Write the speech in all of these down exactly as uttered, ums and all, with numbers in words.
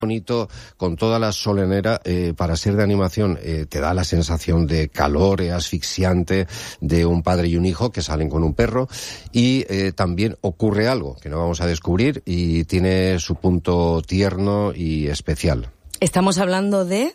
bonito, con toda la solenera, eh, para ser de animación, eh, te da la sensación de calor eh, asfixiante de un padre y un hijo que salen con un perro, y eh, también ocurre algo que no vamos a descubrir y tiene su punto tierno y especial. Estamos hablando de...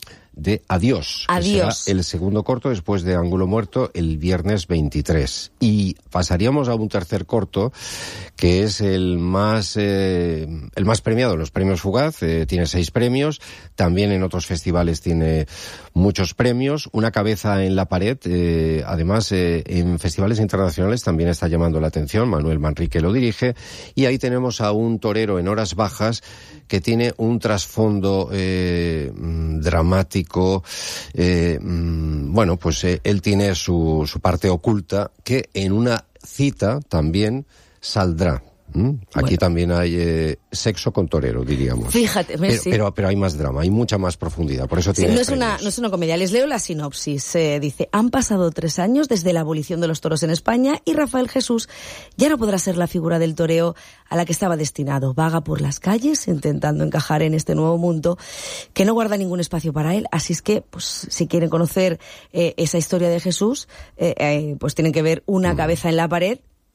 de Adiós, Adiós. Que será el segundo corto después de Ángulo Muerto el viernes veintitrés. Y pasaríamos a un tercer corto que es el más eh, el más premiado en los premios Fugaz, eh, tiene seis premios, también en otros festivales tiene muchos premios, Una cabeza en la pared, eh, además eh, en festivales internacionales también está llamando la atención, Manuel Manrique lo dirige, y ahí tenemos a un torero en horas bajas que tiene un trasfondo eh, dramático, eh, bueno, pues eh, él tiene su, su parte oculta que en una cita también saldrá. ¿Mm? Aquí bueno. También hay eh, sexo con torero, diríamos. Fíjate, pero, sí. pero, pero hay más drama, hay mucha más profundidad, por eso sí, tiene no es una No es una comedia, les leo la sinopsis. Eh, dice, han pasado tres años desde la abolición de los toros en España y Rafael Jesús ya no podrá ser la figura del toreo a la que estaba destinado. Vaga por las calles intentando encajar en este nuevo mundo que no guarda ningún espacio para él, así es que, pues, si quieren conocer eh, esa historia de Jesús, eh, eh, pues tienen que ver Una mm. cabeza en la pared,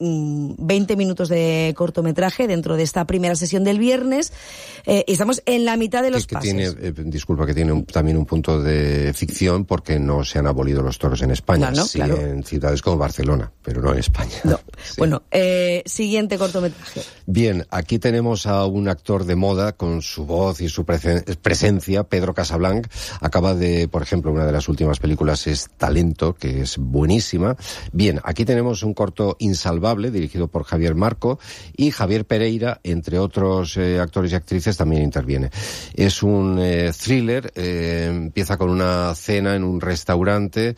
veinte minutos de cortometraje dentro de esta primera sesión del viernes, eh, y estamos en la mitad de los que, que pases. Tiene, eh, disculpa, que tiene un, también un punto de ficción porque no se han abolido los toros en España, no, no, sí claro. En ciudades como Barcelona, pero no en España. No. Sí. Bueno, eh, siguiente cortometraje. Bien, aquí tenemos a un actor de moda con su voz y su presen- presencia, Pedro Casablanc. Acaba de, por ejemplo, una de las últimas películas es Talento, que es buenísima. Bien, aquí tenemos un corto Insalvable, dirigido por Javier Marco, y Javier Pereira, entre otros eh, actores y actrices, también interviene. Es un eh, thriller, eh, empieza con una cena en un restaurante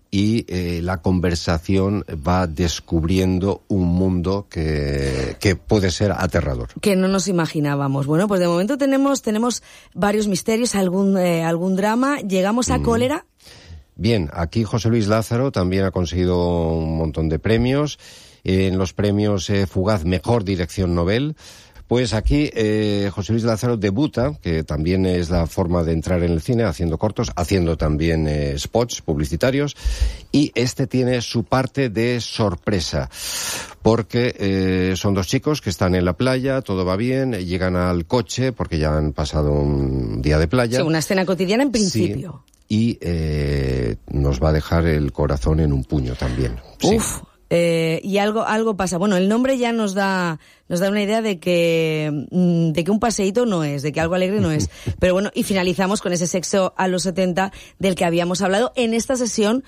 y eh, la conversación va descubriendo un mundo que, que puede ser aterrador. Que no nos imaginábamos. Bueno, pues de momento tenemos, tenemos varios misterios, algún, eh, algún drama. Llegamos a mm. Cólera. Bien, aquí José Luis Lázaro también ha conseguido un montón de premios. En los premios eh, Fugaz Mejor Dirección Nobel, pues aquí eh, José Luis Lázaro debuta, que también es la forma de entrar en el cine, haciendo cortos, haciendo también eh, spots publicitarios, y este tiene su parte de sorpresa, porque eh, son dos chicos que están en la playa, todo va bien, llegan al coche, porque ya han pasado un día de playa. Sí, una escena cotidiana en principio. Sí, y eh, nos va a dejar el corazón en un puño también. Sí. Uf. Eh, y algo algo pasa. Bueno, el nombre ya nos da nos da una idea de que de que un paseíto no es, de que algo alegre no es. Pero bueno, y finalizamos con ese sexo a los setenta del que habíamos hablado en esta sesión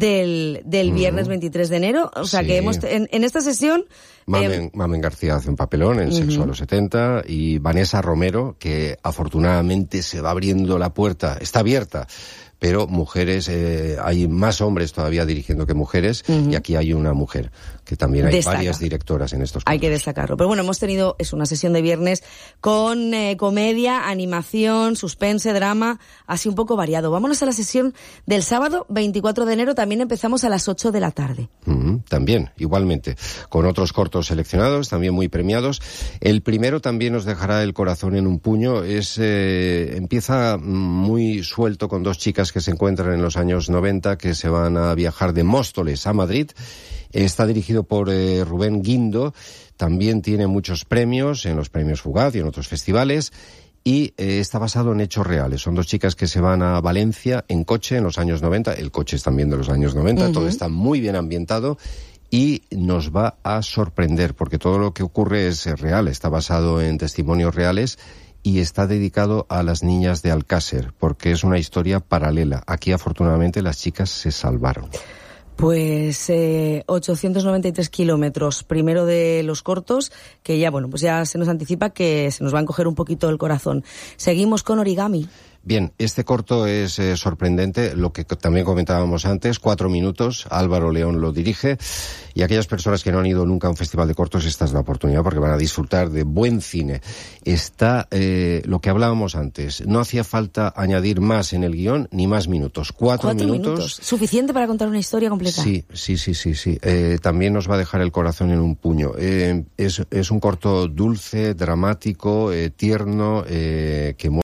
del del viernes veintitrés de enero. O sea, sí. que hemos en, en esta sesión Mamen, eh, Mamen García hace un papelón en Sexo uh-huh. a los setenta, y Vanessa Romero, que afortunadamente se va abriendo la puerta, está abierta, pero mujeres, eh, hay más hombres todavía dirigiendo que mujeres, uh-huh. y aquí hay una mujer, que también hay Destaca. varias directoras en estos casos. Hay que destacarlo. Pero bueno, hemos tenido, es una sesión de viernes con eh, comedia, animación, suspense, drama, así un poco variado. Vámonos a la sesión del sábado veinticuatro de enero, también empezamos a las ocho de la tarde. Uh-huh. También, igualmente, con otros cortos seleccionados, también muy premiados. El primero también nos dejará el corazón en un puño, es eh, empieza muy suelto con dos chicas que se encuentran en los años noventa, que se van a viajar de Móstoles a Madrid. Está dirigido por eh, Rubén Guindo, también tiene muchos premios en los premios Fugaz y en otros festivales, y eh, está basado en hechos reales. Son dos chicas que se van a Valencia en coche en los años noventa, el coche es también de los años noventa, uh-huh. todo está muy bien ambientado y nos va a sorprender, porque todo lo que ocurre es real, está basado en testimonios reales, y está dedicado a las niñas de Alcácer, porque es una historia paralela. Aquí, afortunadamente, las chicas se salvaron. Pues eh, ochocientos noventa y tres kilómetros, primero de los cortos, que ya, bueno, pues ya se nos anticipa que se nos va a encoger un poquito el corazón. Seguimos con Origami. Bien, este corto es eh, sorprendente, lo que también comentábamos antes, cuatro minutos, Álvaro León lo dirige, y aquellas personas que no han ido nunca a un festival de cortos, esta es la oportunidad porque van a disfrutar de buen cine. Está eh, lo que hablábamos antes, no hacía falta añadir más en el guión ni más minutos, cuatro, cuatro minutos, minutos. ¿Suficiente para contar una historia completa? Sí, sí, sí, sí, sí. Eh, también nos va a dejar el corazón en un puño. Eh, es, es un corto dulce, dramático, eh, tierno, eh, que